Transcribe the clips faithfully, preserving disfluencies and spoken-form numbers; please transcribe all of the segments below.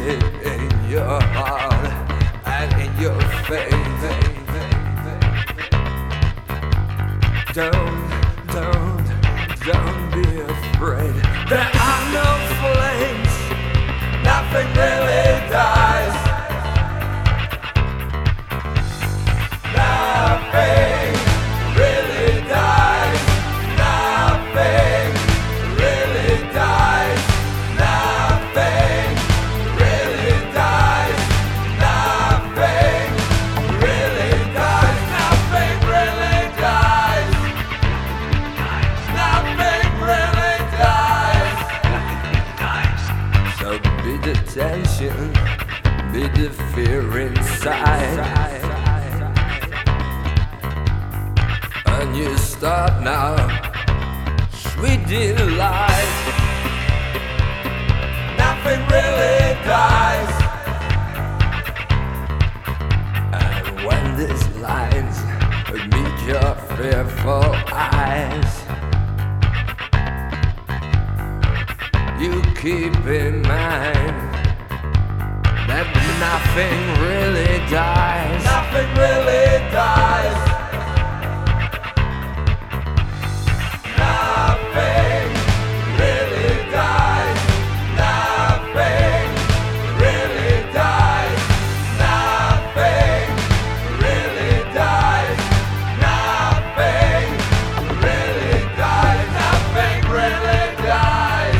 it in your heart and in your face. Don't, don't, don't be afraid. There are no flames. Nothing really dies. Nothing really dies. Nothing really dies. Nothing really dies. Nothing really dies. Nothing really dies. Nothing really dies. So be the tension, be the fear inside. And you start now, sweet delight. Nothing really dies. And when these lines meet your fearful eyes, you keep in mind that nothing really dies. Nothing really dies. Nothing really dies. Nothing really dies. Nothing really dies. Nothing really dies. Nothing really dies.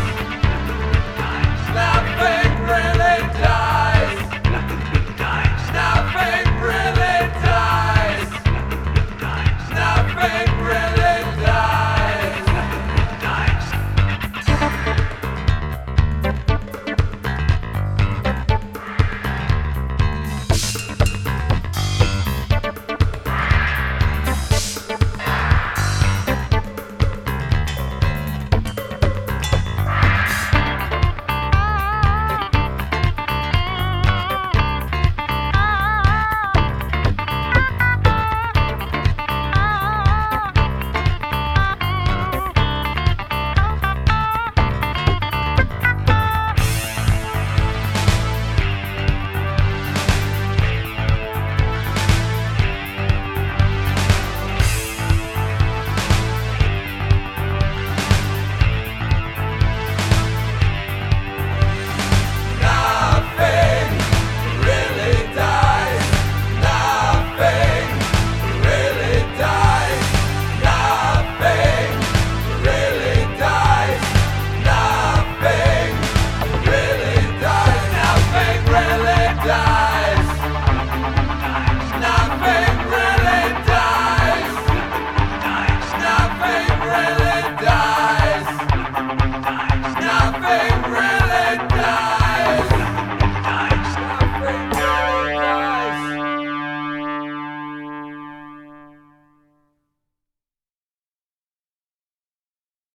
Nothing really dies. Nothing really dies. Nothing really dies. Nothing really